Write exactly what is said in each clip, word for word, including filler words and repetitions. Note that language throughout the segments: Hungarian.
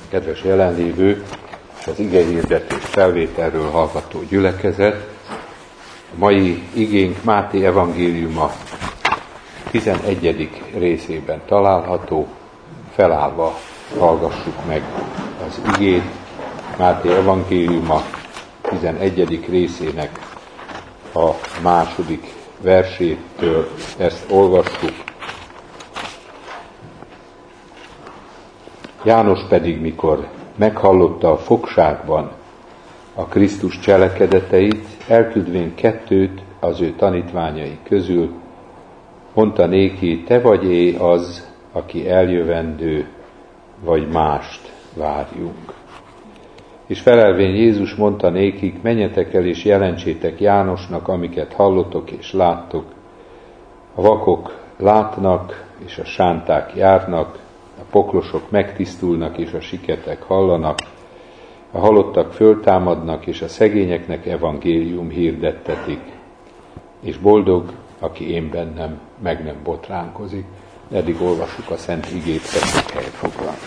Kedves jelenlévő és az igehirdetés felvételről hallgató gyülekezet, a mai igénk Máté evangéliuma tizenegyedik részében található. Felállva hallgassuk meg az igét. Máté evangéliuma tizenegyedik részének a második versétől ezt olvassuk. János pedig, mikor meghallotta a fogságban a Krisztus cselekedeteit, elküldvén kettőt az ő tanítványai közül, mondta néki: te vagy-e az, aki eljövendő, vagy mást várjunk? És felelvén Jézus mondta nékik: menjetek el és jelentsétek Jánosnak, amiket hallottok és láttok. A vakok látnak, és a sánták járnak, a poklosok megtisztulnak, és a siketek hallanak, a halottak föltámadnak, és a szegényeknek evangélium hirdettetik. És boldog, aki én bennem meg nem botránkozik. Eddig olvassuk a Szent Igét, tessék helyet foglalni.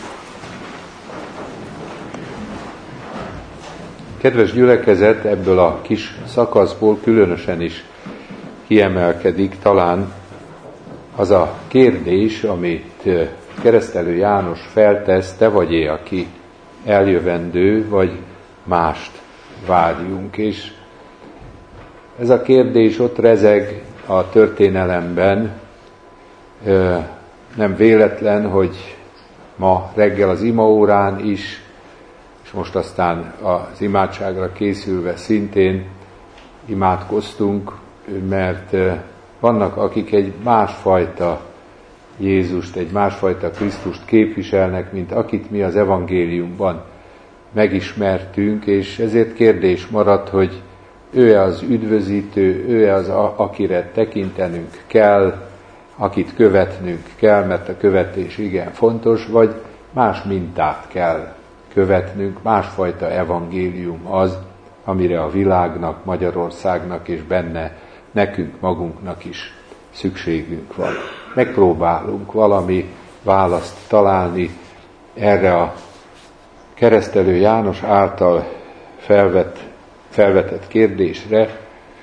Kedves gyülekezet, ebből a kis szakaszból különösen is kiemelkedik talán az a kérdés, amit Keresztelő János feltesz: te vagy-e, aki eljövendő, vagy mást várjunk? És ez a kérdés ott rezeg a történelemben. Nem véletlen, hogy ma reggel az imaórán is, és most aztán az imádságra készülve szintén imádkoztunk, mert vannak, akik egy másfajta Jézust, egy másfajta Krisztust képviselnek, mint akit mi az evangéliumban megismertünk, és ezért kérdés maradt, hogy ő az üdvözítő, ő az, akire tekintenünk kell, akit követnünk kell, mert a követés igen fontos, vagy más mintát kell követnünk, másfajta evangélium az, amire a világnak, Magyarországnak és benne nekünk magunknak is szükségünk van. Megpróbálunk valami választ találni erre a Keresztelő János által felvet, felvetett kérdésre,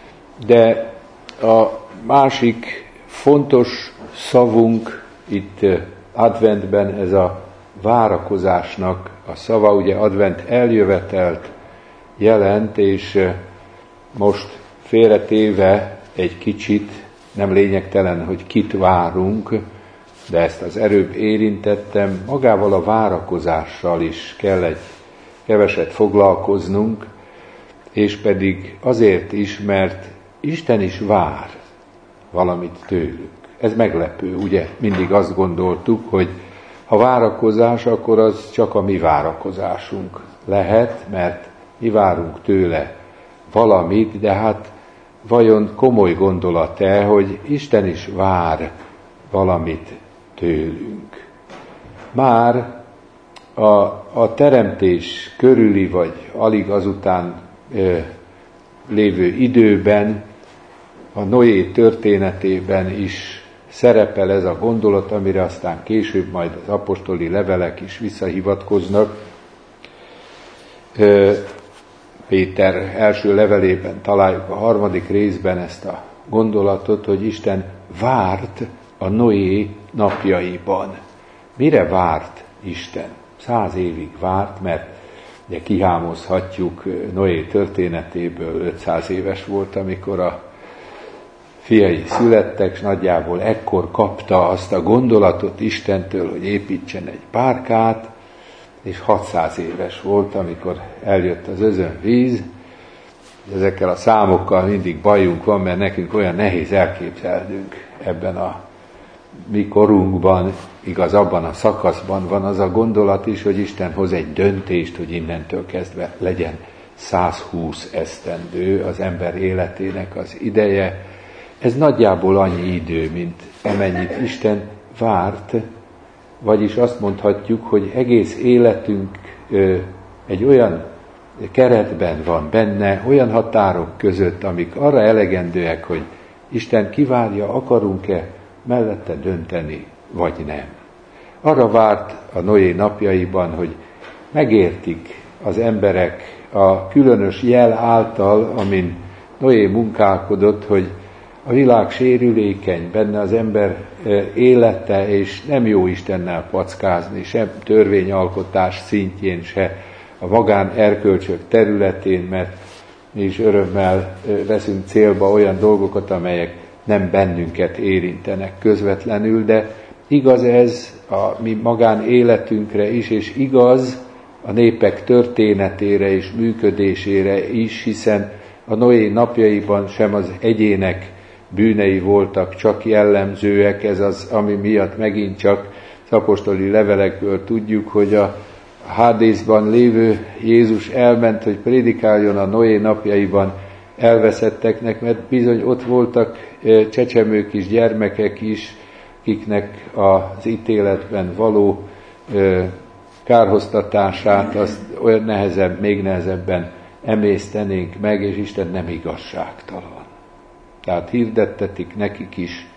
de a másik fontos szavunk itt adventben ez a várakozásnak a szava. Ugye advent eljövetelt jelent, és most félretéve egy kicsit, nem lényegtelen, hogy kit várunk, de ezt az előbb érintettem, magával a várakozással is kell egy keveset foglalkoznunk, és pedig azért is, mert Isten is vár valamit tőlük. Ez meglepő, ugye? Mindig azt gondoltuk, hogy ha várakozás, akkor az csak a mi várakozásunk lehet, mert mi várunk tőle valamit, de hát vajon komoly gondolat-e, hogy Isten is vár valamit tőlünk? Már a, a teremtés körüli, vagy alig azután ö, lévő időben, a Noé történetében is szerepel ez a gondolat, amire aztán később majd az apostoli levelek is visszahivatkoznak. Ö, Péter első levelében találjuk a harmadik részben ezt a gondolatot, hogy Isten várt a Noé napjaiban. Mire várt Isten? Száz évig várt, mert ugye kihámozhatjuk Noé történetéből, ötszáz éves volt, amikor a fiai születtek, és nagyjából ekkor kapta azt a gondolatot Istentől, hogy építsen egy bárkát, és hatszáz éves volt, amikor eljött az özönvíz. Ezekkel a számokkal mindig bajunk van, mert nekünk olyan nehéz elképzelnünk ebben a mi korunkban, igaz, abban a szakaszban van az a gondolat is, hogy Isten hoz egy döntést, hogy innentől kezdve legyen száz húsz esztendő az ember életének az ideje. Ez nagyjából annyi idő, mint amennyit Isten várt, vagyis azt mondhatjuk, hogy egész életünk ö, egy olyan keretben van benne, olyan határok között, amik arra elegendőek, hogy Isten kivárja, akarunk-e mellette dönteni, vagy nem. Arra várt a Noé napjaiban, hogy megértik az emberek a különös jel által, amin Noé munkálkodott, hogy a világ sérülékeny, benne az ember élete, és nem jó Istennel packázni, sem törvényalkotás szintjén, se a magán erkölcsök területén, mert mi is örömmel veszünk célba olyan dolgokat, amelyek nem bennünket érintenek közvetlenül, de igaz ez a mi magánéletünkre is, és igaz a népek történetére és működésére is, hiszen a Noé napjaiban sem az egyének bűnei voltak csak jellemzőek, ez az, ami miatt megint csak az apostoli levelekből tudjuk, hogy a Hádészban lévő Jézus elment, hogy prédikáljon a Noé napjaiban elveszetteknek, mert bizony ott voltak csecsemők is, gyermekek is, akiknek az ítéletben való kárhoztatását azt olyan nehezebb, még nehezebben emésztenénk meg, és Isten nem igazságtalan. Tehát hirdettetik nekik is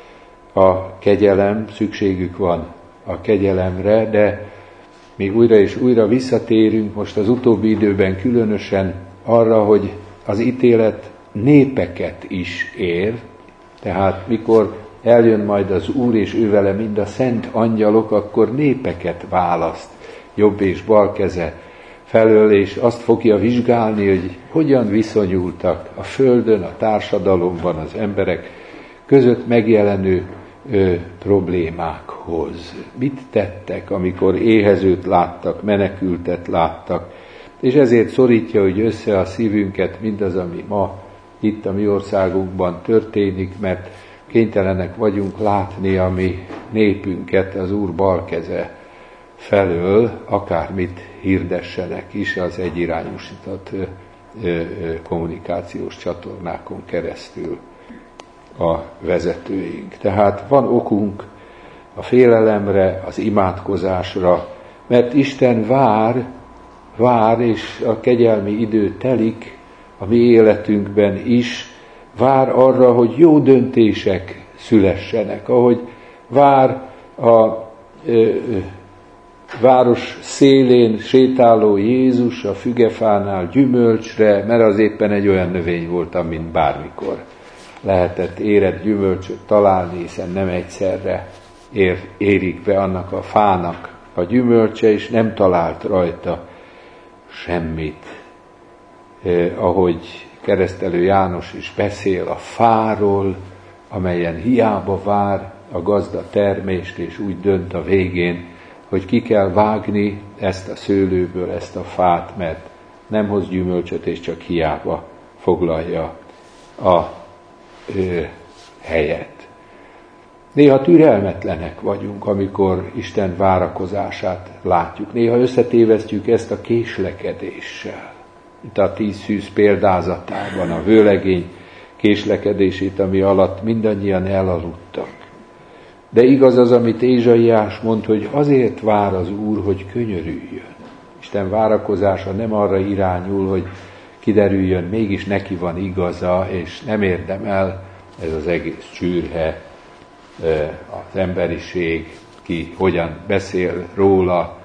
a kegyelem, szükségük van a kegyelemre, de mi újra és újra visszatérünk most az utóbbi időben különösen arra, hogy az ítélet népeket is ér, tehát mikor eljön majd az Úr, és ő vele mind a szent angyalok, akkor népeket választ jobb és bal keze felől, és azt fogja vizsgálni, hogy hogyan viszonyultak a földön, a társadalomban az emberek között megjelenő ö, problémákhoz. Mit tettek, amikor éhezőt láttak, menekültet láttak, és ezért szorítja, hogy össze a szívünket mindaz, ami ma itt a mi országunkban történik, mert kénytelenek vagyunk látni a mi népünket az Úr bal keze felől, akármit hirdessenek is az egyirányúsított ö, ö, kommunikációs csatornákon keresztül a vezetőink. Tehát van okunk a félelemre, az imádkozásra, mert Isten vár, vár, és a kegyelmi idő telik a mi életünkben is, vár arra, hogy jó döntések szülessenek, ahogy vár a ö, város szélén sétáló Jézus a fügefánál gyümölcsre, mert az éppen egy olyan növény volt, amin bármikor lehetett érett gyümölcsöt találni, hiszen nem egyszerre ér, érik be annak a fának a gyümölcse, és nem talált rajta semmit. Eh, ahogy keresztelő János is beszél a fáról, amelyen hiába vár a gazda termést, és úgy dönt a végén, hogy ki kell vágni ezt a szőlőből, ezt a fát, mert nem hoz gyümölcsöt, és csak hiába foglalja a ö, helyet. Néha türelmetlenek vagyunk, amikor Isten várakozását látjuk. Néha összetévesztjük ezt a késlekedéssel. Itt a tíz szűz példázatában a vőlegény késlekedését, ami alatt mindannyian elaludtak. De igaz az, amit Ézsaiás mond, hogy azért vár az Úr, hogy könyörüljön. Isten várakozása nem arra irányul, hogy kiderüljön, mégis neki van igaza, és nem érdemel ez az egész csürhe, az emberiség, ki hogyan beszél róla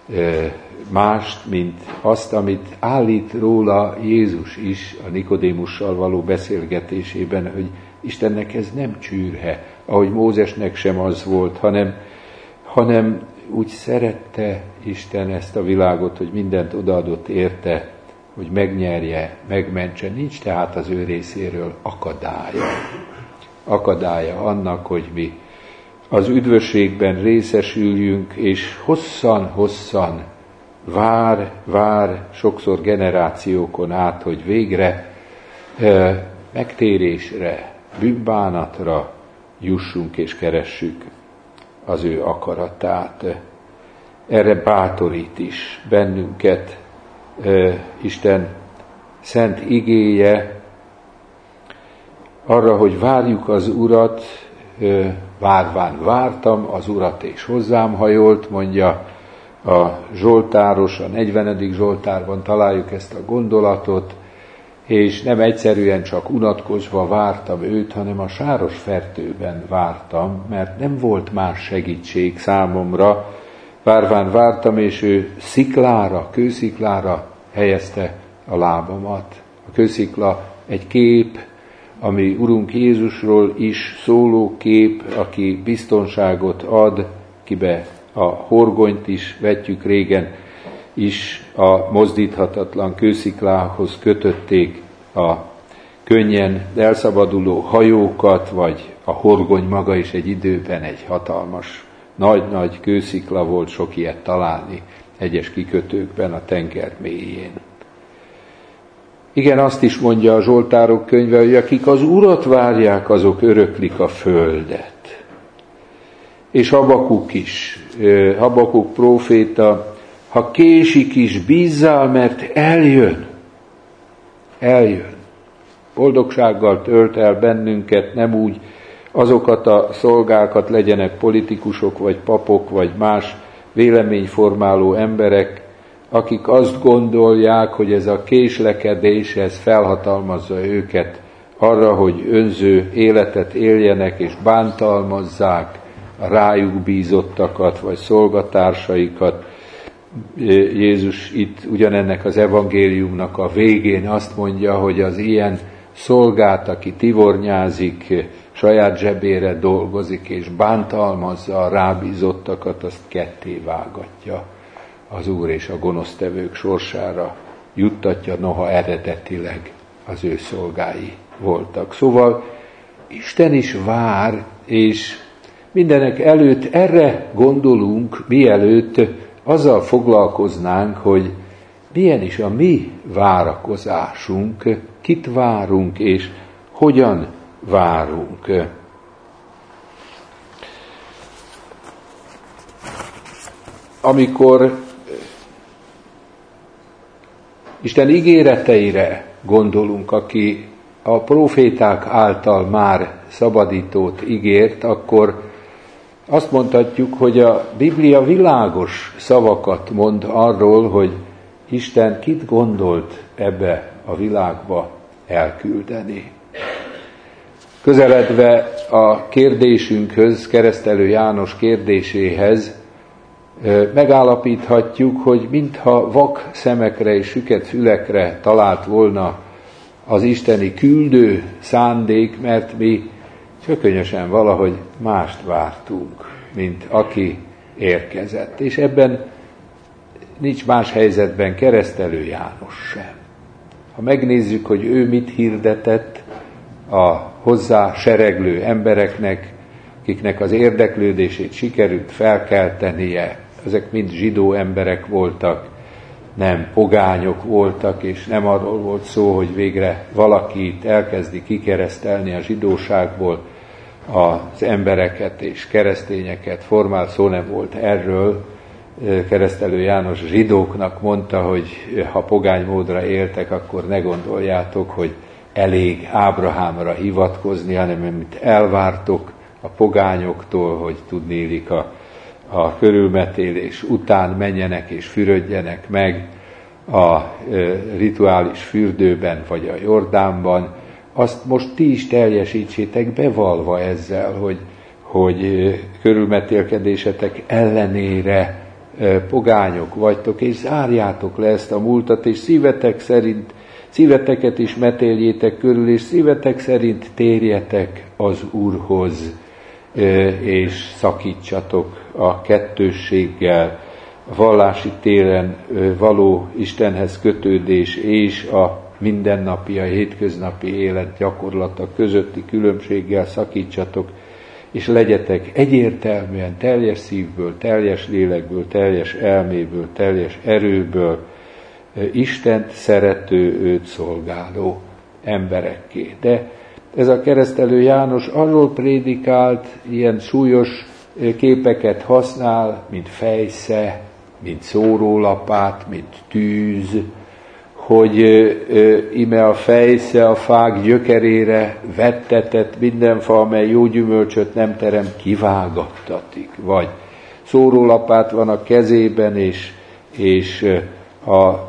mást, mint azt, amit állít róla Jézus is a Nikodémussal való beszélgetésében, hogy Istennek ez nem csürhe, ahogy Mózesnek sem az volt, hanem, hanem úgy szerette Isten ezt a világot, hogy mindent odaadott érte, hogy megnyerje, megmentse. Nincs tehát az ő részéről akadálya. Akadálya annak, hogy mi az üdvösségben részesüljünk, és hosszan-hosszan vár, vár sokszor generációkon át, hogy végre e, megtérésre, bűnbánatra jussunk és keressük az ő akaratát. Erre bátorít is bennünket e, Isten szent igéje, arra, hogy várjuk az Urat, e, várván vártam az Urat, és hozzám hajolt, mondja a Zsoltáros, a negyvenedik Zsoltárban találjuk ezt a gondolatot, és nem egyszerűen csak unatkozva vártam őt, hanem a sáros fertőben vártam, mert nem volt más segítség számomra, várván vártam, és ő sziklára, kősziklára helyezte a lábamat. A kőszikla egy kép, ami Urunk Jézusról is szóló kép, aki biztonságot ad, kibe a horgonyt is vetjük régen, is a mozdíthatatlan kősziklához kötötték a könnyen elszabaduló hajókat, vagy a horgony maga is egy időben egy hatalmas, nagy-nagy kőszikla volt, sok ilyet találni egyes kikötőkben a tenger mélyén. Igen, azt is mondja a Zsoltárok könyve, hogy akik az Urat várják, azok öröklik a földet. És Habakuk is, Habakuk próféta, ha késik is, bízzál, mert eljön. Eljön. Boldogsággal tölt el bennünket, nem úgy azokat a szolgákat, legyenek politikusok, vagy papok, vagy más véleményformáló emberek, akik azt gondolják, hogy ez a késlekedés, ez felhatalmazza őket arra, hogy önző életet éljenek, és bántalmazzák a rájuk bízottakat, vagy szolgatársaikat. Jézus itt ugyanennek az evangéliumnak a végén azt mondja, hogy az ilyen szolgát, aki tivornyázik, saját zsebére dolgozik, és bántalmazza a rábízottakat, azt ketté vágatja az Úr, és a gonosztevők sorsára juttatja, noha eredetileg az ő szolgái voltak. Szóval Isten is vár, és mindenek előtt erre gondolunk, mielőtt azzal foglalkoznánk, hogy milyen is a mi várakozásunk, kit várunk, és hogyan várunk. Amikor Isten ígéreteire gondolunk, aki a próféták által már szabadítót ígért, akkor azt mondhatjuk, hogy a Biblia világos szavakat mond arról, hogy Isten kit gondolt ebbe a világba elküldeni. Közeledve a kérdésünkhöz, Keresztelő János kérdéséhez, megállapíthatjuk, hogy mintha vak szemekre és süket fülekre talált volna az isteni küldő szándék, mert mi csökönyösen valahogy mást vártunk, mint aki érkezett. És ebben nincs más helyzetben Keresztelő János sem. Ha megnézzük, hogy ő mit hirdetett a hozzá sereglő embereknek, akiknek az érdeklődését sikerült felkeltenie, ezek mind zsidó emberek voltak, nem pogányok voltak, és nem arról volt szó, hogy végre valakit elkezdi kikeresztelni a zsidóságból az embereket és keresztényeket, formál szó nem volt erről. Keresztelő János zsidóknak mondta, hogy ha pogány módra éltek, akkor ne gondoljátok, hogy elég Ábrahámra hivatkozni, hanem amit elvártok a pogányoktól, hogy tudnélik a, a körülmetélés után menjenek és fürödjenek meg a e, rituális fürdőben vagy a Jordánban, azt most ti is teljesítsétek, bevalva ezzel, hogy, hogy e, körülmetélkedésetek ellenére e, pogányok vagytok, és zárjátok le ezt a múltat, és szívetek szerint szíveteket is metéljétek körül, és szívetek szerint térjetek az Úrhoz, és szakítsatok a kettősséggel, a vallási téren való Istenhez kötődés és a mindennapi, a hétköznapi élet gyakorlata közötti különbséggel szakítsatok, és legyetek egyértelműen teljes szívből, teljes lélekből, teljes elméből, teljes erőből Istent szerető, őt szolgáló emberekké. De ez a Keresztelő János arról prédikált, ilyen súlyos képeket használ, mint fejsze, mint szórólapát, mint tűz, hogy ime a fejsze a fák gyökerére vettetett, minden fa, amely jó gyümölcsöt nem terem, kivágattatik. Vagy szórólapát van a kezében, és, és a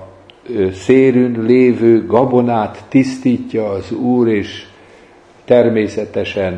szérűn lévő gabonát tisztítja az Úr, és természetesen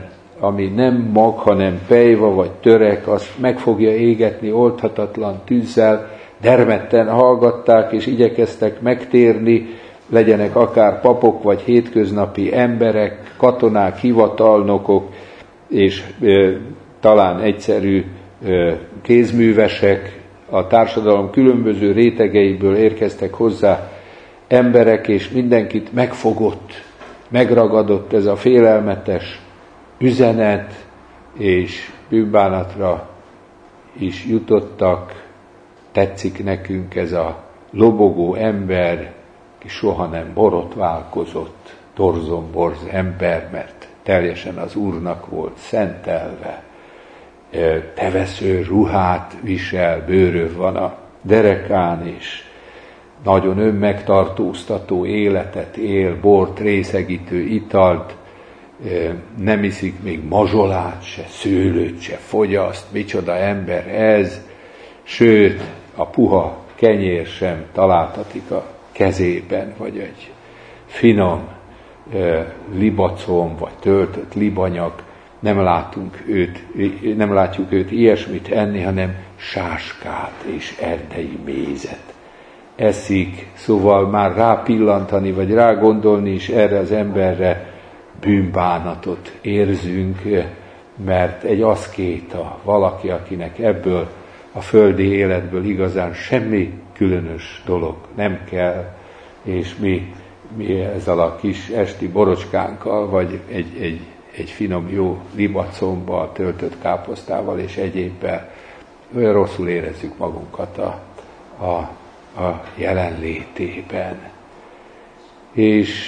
ami nem mag, hanem pejva vagy törek, azt meg fogja égetni oldhatatlan tűzzel. Dermedten hallgatták és igyekeztek megtérni, legyenek akár papok vagy hétköznapi emberek, katonák, hivatalnokok, és e, talán egyszerű e, kézművesek, a társadalom különböző rétegeiből érkeztek hozzá emberek, és mindenkit megfogott, megragadott ez a félelmetes üzenet, és bűnbánatra is jutottak. Tetszik nekünk ez a lobogó ember, ki soha nem borotválkozott, torzomborz ember, mert teljesen az Úrnak volt szentelve. Tevesző ruhát visel, bőröv van a derekán, és nagyon önmegtartóztató életet él, bort, részegítő italt, nem iszik még mazsolát se, szőlőt se fogyaszt, micsoda ember ez, sőt, a puha kenyér sem találtatik a kezében, vagy egy finom e, libacom, vagy töltött libanyag, nem látunk őt, nem látjuk őt ilyesmit enni, hanem sáskát és erdei mézet eszik, szóval már rápillantani, vagy rágondolni is erre az emberre bűnbánatot érzünk, mert egy aszkéta, valaki, akinek ebből a földi életből igazán semmi különös dolog nem kell, és mi, mi ezzel a kis esti borocskánkkal, vagy egy, egy, egy finom jó libacommal, töltött káposztával és egyébbel olyan rosszul érezzük magunkat a, a, a jelenlétében. És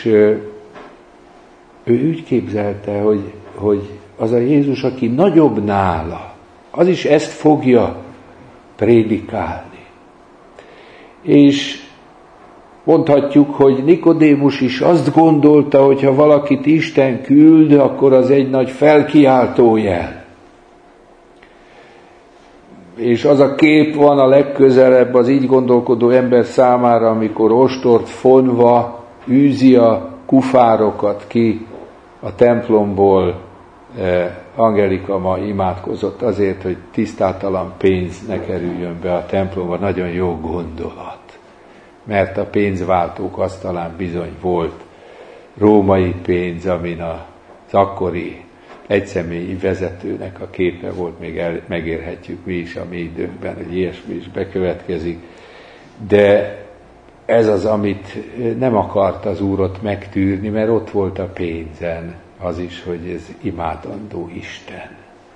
ő úgy képzelte, hogy, hogy az a Jézus, aki nagyobb nála, az is ezt fogja prédikálni. És mondhatjuk, hogy Nikodémus is azt gondolta, hogy ha valakit Isten küld, akkor az egy nagy felkiáltójel. És az a kép van a legközelebb az így gondolkodó ember számára, amikor ostort fonva űzi a kufárokat ki a templomból. Angelika ma imádkozott azért, hogy tisztátalan pénz ne kerüljön be a templomba. Nagyon jó gondolat, mert a pénzváltók asztalán bizony volt római pénz, amin az akkori egyszemélyi vezetőnek a képe volt, még el, megérhetjük mi is a mi időnkben, hogy ilyesmi is bekövetkezik. De ez az, amit nem akart az Úrot megtűrni, mert ott volt a pénzen az is, hogy ez imádandó Isten.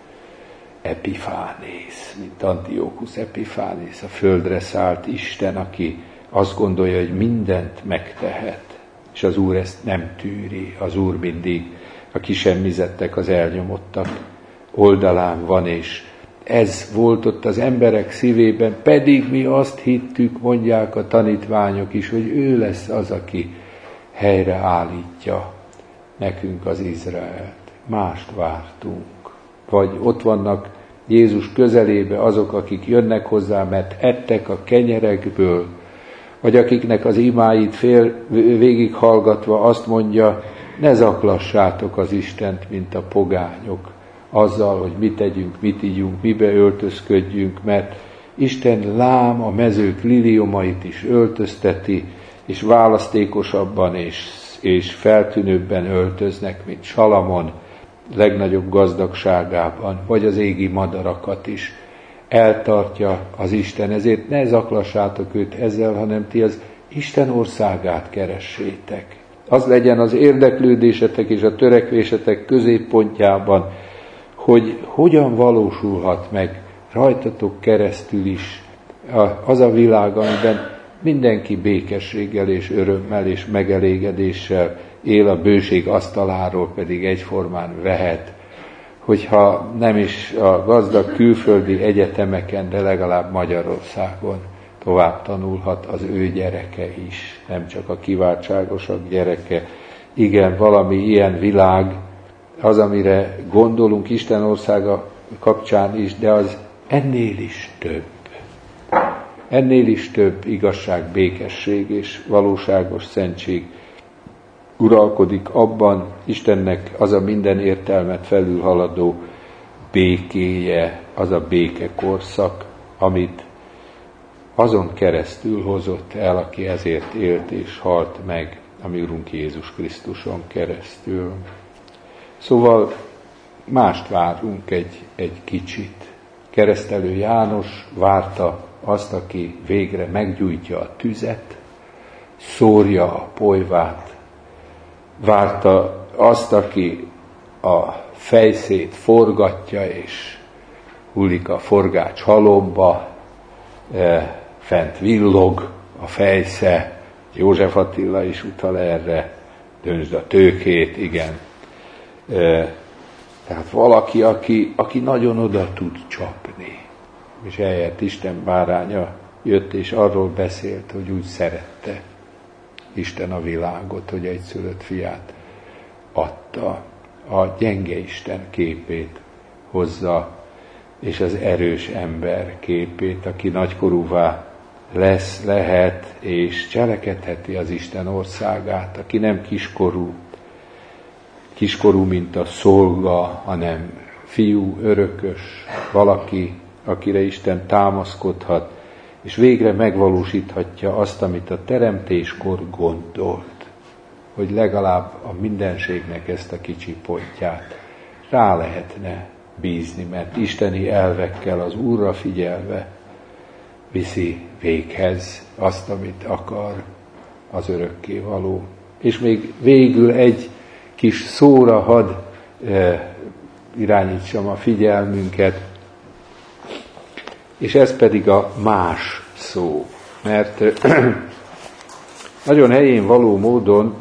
Epifánész, mint Antiochus Epifánész, a földre szállt Isten, aki azt gondolja, hogy mindent megtehet, és az Úr ezt nem tűri. Az Úr mindig a kisemmizettek, az elnyomottak oldalán van, és ez volt ott az emberek szívében, pedig mi azt hittük, mondják a tanítványok is, hogy ő lesz az, aki helyreállítja nekünk az Izraelt. Mást vártunk. Vagy ott vannak Jézus közelébe azok, akik jönnek hozzá, mert ettek a kenyerekből, vagy akiknek az imáit fél végighallgatva azt mondja, ne zaklassátok az Istent, mint a pogányok, azzal, hogy mit tegyünk, mit ígyunk, mibe öltözködjünk, mert Isten lám a mezők liliomait is öltözteti, és választékosabban és, és feltűnőbben öltöznek, mint Salamon legnagyobb gazdagságában, vagy az égi madarakat is eltartja az Isten. Ezért ne zaklassátok őt ezzel, hanem ti az Isten országát keressétek. Az legyen az érdeklődésetek és a törekvésetek középpontjában, hogy hogyan valósulhat meg rajtatok keresztül is az a világ, amiben mindenki békességgel és örömmel és megelégedéssel él, a bőség asztaláról pedig egyformán vehet, hogyha nem is a gazdag külföldi egyetemeken, de legalább Magyarországon tovább tanulhat az ő gyereke is, nem csak a kiváltságosak gyereke. Igen, valami ilyen világ, az, amire gondolunk Isten országa kapcsán is, de az ennél is több. Ennél is több igazság, békesség és valóságos szentség. uralkodik abban Istennek az a minden értelmet felülhaladó békéje, az a békekorszak, amit azon keresztül hozott el, aki ezért élt és halt meg, a mi Urunk Jézus Krisztuson keresztül. Szóval mást várunk egy, egy kicsit. Keresztelő János várta azt, aki végre meggyújtja a tüzet, szórja a polyvát, várta azt, aki a fejszét forgatja, és hullik a forgács halomba, e, fent villog a fejsze, József Attila is utal erre, döntsd a tőkét, igen. E, tehát valaki, aki, aki nagyon oda tud csapni. És eljött Isten báránya, jött és arról beszélt, hogy úgy szerette Isten a világot, hogy egyszülött fiát adta. A gyenge Isten képét hozza, és az erős ember képét, aki nagykorúvá lesz, lehet, és cselekedheti az Isten országát, aki nem kiskorú, kiskorú, mint a szolga, hanem fiú, örökös, valaki, akire Isten támaszkodhat, és végre megvalósíthatja azt, amit a teremtéskor gondolt, hogy legalább a mindenségnek ezt a kicsi pontját rá lehetne bízni, mert isteni elvekkel az Úrra figyelve viszi véghez azt, amit akar az örökkévaló. És még végül egy kis szóra hadd e, irányítsam a figyelmünket, és ez pedig a más szó. Mert nagyon helyén való módon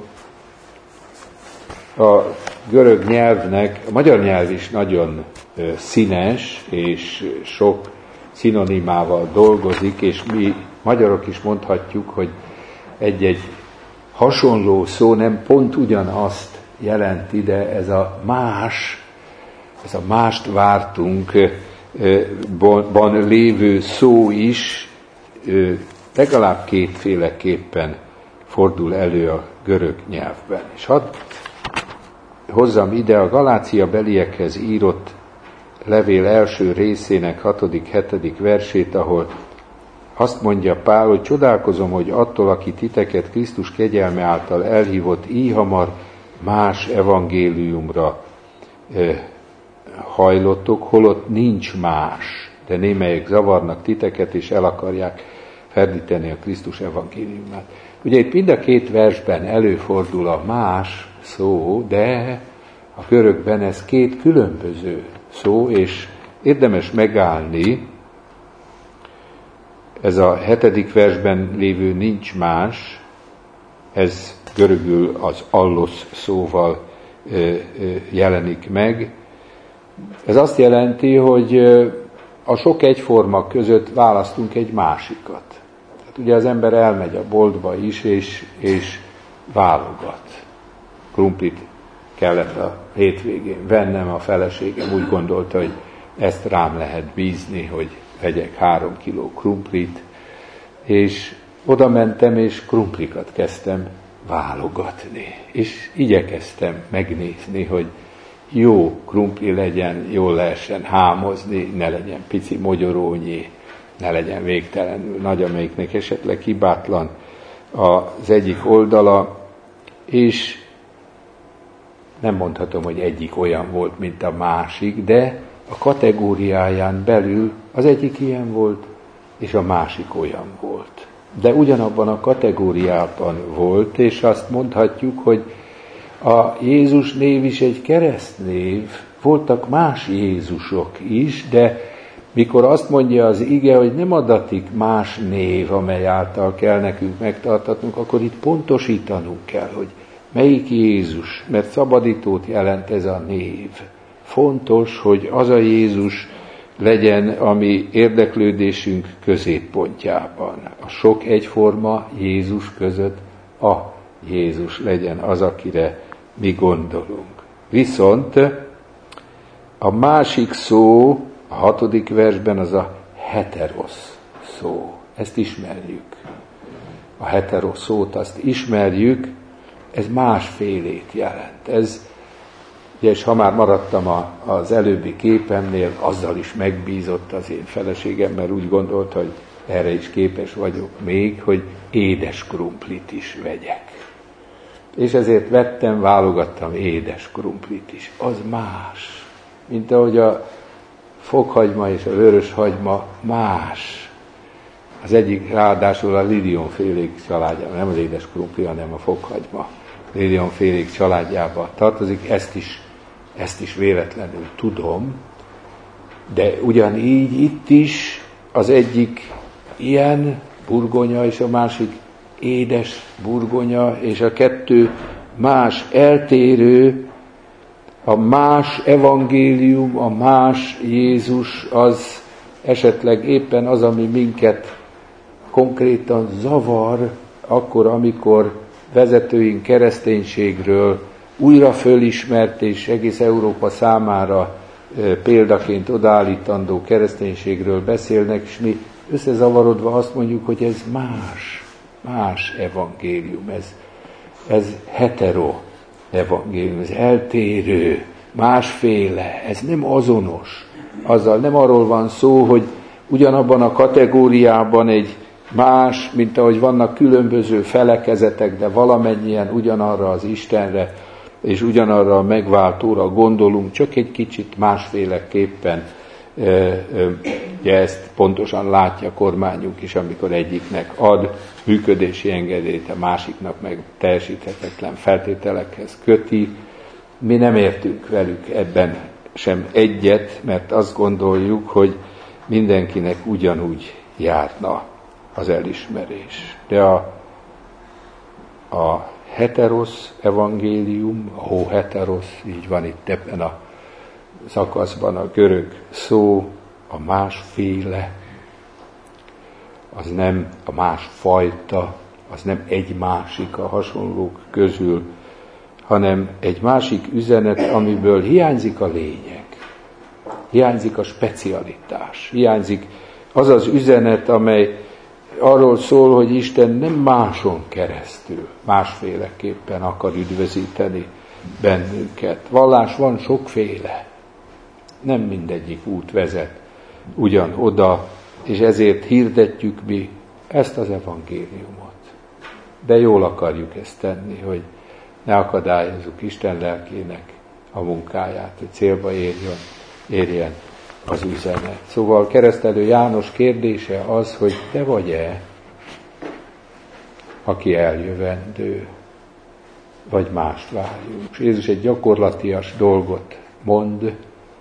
a görög nyelvnek, a magyar nyelv is nagyon színes, és sok szinonimával dolgozik, és mi magyarok is mondhatjuk, hogy egy-egy hasonló szó nem pont ugyanazt jelenti, de ez a más, ez a mást vártunk ban lévő szó is legalább kétféleképpen fordul elő a görög nyelvben. És hadd hozzam ide a Galácia beliekhez írott levél első részének hatodik, hetedik versét, ahol azt mondja Pál, hogy csodálkozom, hogy attól, aki titeket Krisztus kegyelme által elhívott, íhamar más evangéliumra eh, hajlottok, holott nincs más, de némelyek zavarnak titeket, és el akarják ferdíteni a Krisztus evangéliumát. Ugye itt mind a két versben előfordul a más szó, de a görögben ez két különböző szó, és érdemes megállni, ez a hetedik versben lévő nincs más, ez görögül az allosz szóval ö, ö, jelenik meg. Ez azt jelenti, hogy a sok egyforma között választunk egy másikat. Tehát ugye az ember elmegy a boltba is, és, és válogat. Krumplit kellett a hétvégén vennem, a feleségem úgy gondolta, hogy ezt rám lehet bízni, hogy vegyek három kiló krumplit, és oda mentem, és krumplikat kezdtem válogatni. És igyekeztem megnézni, hogy jó krumpli legyen, jól lehessen hámozni, ne legyen pici mogyorónyi, ne legyen végtelenül nagy, amelyiknek esetleg hibátlan az egyik oldala, és nem mondhatom, hogy egyik olyan volt, mint a másik, de a kategóriáján belül az egyik ilyen volt, és a másik olyan volt. De ugyanabban a kategóriában volt, és azt mondhatjuk, hogy a Jézus név is egy keresztnév, voltak más Jézusok is, de mikor azt mondja az ige, hogy nem adatik más név, amely által kell nekünk megtartatnunk, akkor itt pontosítanunk kell, hogy melyik Jézus, mert szabadítót jelent ez a név. Fontos, hogy az a Jézus legyen a mi érdeklődésünk középpontjában. A sok egyforma Jézus között a Jézus legyen az, akire mi gondolunk. Viszont a másik szó, a hatodik versben az a heterosz szó. Ezt ismerjük. A heterosz szót azt ismerjük, ez másfélét jelent. Ez, és ha már maradtam a, az előbbi képemnél, azzal is megbízott az én feleségem, mert úgy gondolta, hogy erre is képes vagyok még, hogy édes krumplit is vegyek. És ezért vettem, válogattam édes krumplit is. Az más, mint ahogy a fokhagyma és a vöröshagyma más. Az egyik ráadásul a lilionfélék családjában, nem az édes krumpli, hanem a fokhagyma. Lilionfélék családjába tartozik, ezt is, ezt is véletlenül tudom, de ugyanígy itt is az egyik ilyen burgonya, és a másik édes burgonya, és a kettő más, eltérő, a más evangélium, a más Jézus, az esetleg éppen az, ami minket konkrétan zavar, akkor, amikor vezetőink kereszténységről újra fölismert és egész Európa számára példaként odaállítandó kereszténységről beszélnek, és mi összezavarodva azt mondjuk, hogy ez más, más evangélium, ez, ez hetero evangélium, ez eltérő, másféle, ez nem azonos. Azzal nem arról van szó, hogy ugyanabban a kategóriában egy más, mint ahogy vannak különböző felekezetek, de valamennyien ugyanarra az Istenre és ugyanarra a megváltóra gondolunk, csak egy kicsit másféleképpen. Ugye ezt pontosan látja a kormányunk is, amikor egyiknek ad működési engedélyt, a másiknak meg teljesíthetetlen feltételekhez köti. Mi nem értünk velük ebben sem egyet, mert azt gondoljuk, hogy mindenkinek ugyanúgy járna az elismerés. De a, a heterosz evangélium, a hoheterosz, így van itt ebben a szakaszban a görög szó, a másféle, az nem a másfajta, az nem egy másik a hasonlók közül, hanem egy másik üzenet, amiből hiányzik a lényeg, hiányzik a specialitás, hiányzik az az üzenet, amely arról szól, hogy Isten nem máson keresztül, másféleképpen akar üdvözíteni bennünket. Vallás van sokféle, nem mindegyik út vezet ugyan oda, és ezért hirdetjük mi ezt az evangéliumot. De jól akarjuk ezt tenni, hogy ne akadályozzuk Isten lelkének a munkáját, hogy célba érjön, érjen az üzenet. Szóval keresztelő János kérdése az, hogy te vagy-e, aki eljövendő, vagy mást várjunk. És Jézus egy gyakorlatias dolgot mond,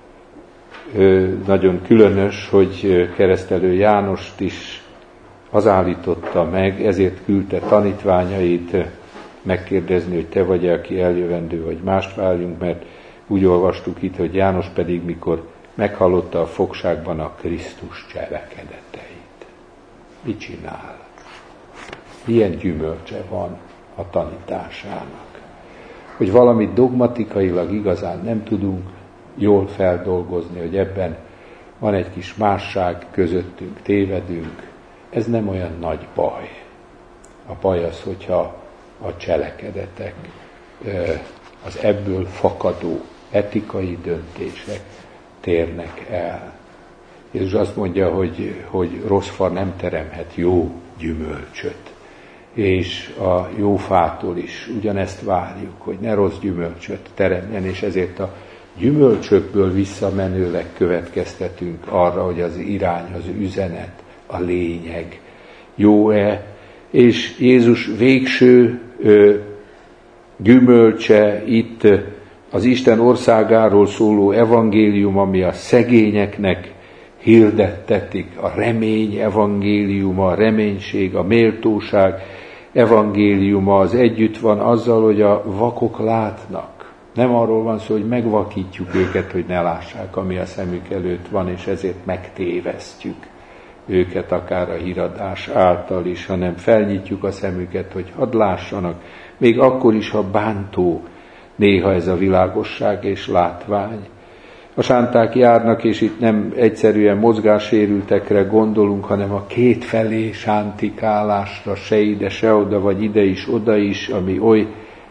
nagyon különös, hogy keresztelő Jánost is az állította meg, ezért küldte tanítványait megkérdezni, hogy te vagy, aki eljövendő, vagy mást várjunk, mert úgy olvastuk itt, hogy János pedig, mikor meghallotta a fogságban a Krisztus cselekedeteit. Mit csinál? Milyen gyümölcse van a tanításának? Hogy valamit dogmatikailag igazán nem tudunk jól feldolgozni, hogy ebben van egy kis másság közöttünk, tévedünk, ez nem olyan nagy baj. A baj az, hogyha a cselekedetek, az ebből fakadó etikai döntések térnek el. Jézus azt mondja, hogy, hogy rossz fa nem teremhet jó gyümölcsöt. És a jó fától is ugyanezt várjuk, hogy ne rossz gyümölcsöt teremjen, és ezért a gyümölcsökből visszamenőleg következtetünk arra, hogy az irány, az üzenet, a lényeg jó-e, és Jézus végső ö, gyümölcse itt az Isten országáról szóló evangélium, ami a szegényeknek hirdettetik, a remény evangéliuma, a reménység, a méltóság evangéliuma, az együtt van azzal, hogy a vakok látnak. Nem arról van szó, hogy megvakítjuk őket, hogy ne lássák, ami a szemük előtt van, és ezért megtévesztjük őket akár a híradás által is, hanem felnyitjuk a szemüket, hogy hadd lássanak, még akkor is, ha bántó néha ez a világosság és látvány. A sánták járnak, és itt nem egyszerűen mozgássérültekre gondolunk, hanem a kétfelé sántikálásra, se ide, se oda, vagy ide is, oda is, ami oly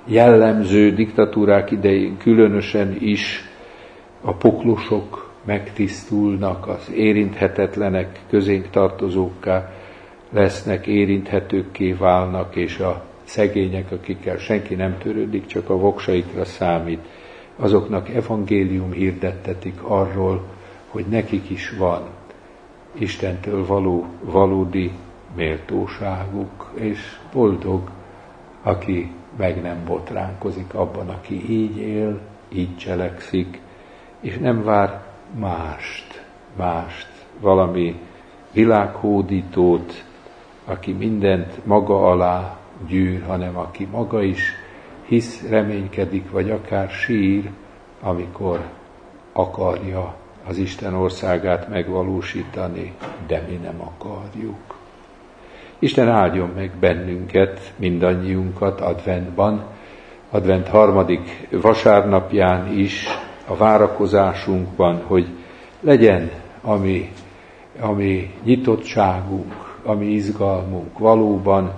jellemző diktatúrák idején különösen is a poklusok megtisztulnak, az érinthetetlenek közénk tartozókká lesznek, érinthetőkké válnak, és a szegények, akikkel senki nem törődik, csak a voksaikra számít, azoknak evangélium hirdettetik arról, hogy nekik is van Istentől való, valódi méltóságuk, és boldog, aki meg nem botránkozik abban, aki így él, így cselekszik, és nem vár mást, mást, valami világhódítót, aki mindent maga alá gyűr, hanem aki maga is hisz, reménykedik, vagy akár sír, amikor akarja az Isten országát megvalósítani, de mi nem akarjuk. Isten áldjon meg bennünket, mindannyiunkat adventban, advent harmadik vasárnapján is, a várakozásunkban, hogy legyen ami, ami nyitottságunk, ami izgalmunk valóban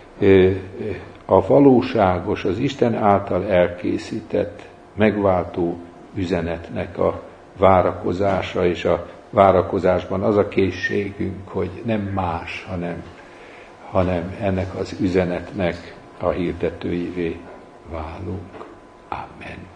a valóságos, az Isten által elkészített, megváltó üzenetnek a várakozása, és a várakozásban az a készségünk, hogy nem más, hanem, hanem ennek az üzenetnek a hirdetőivé válunk. Amen.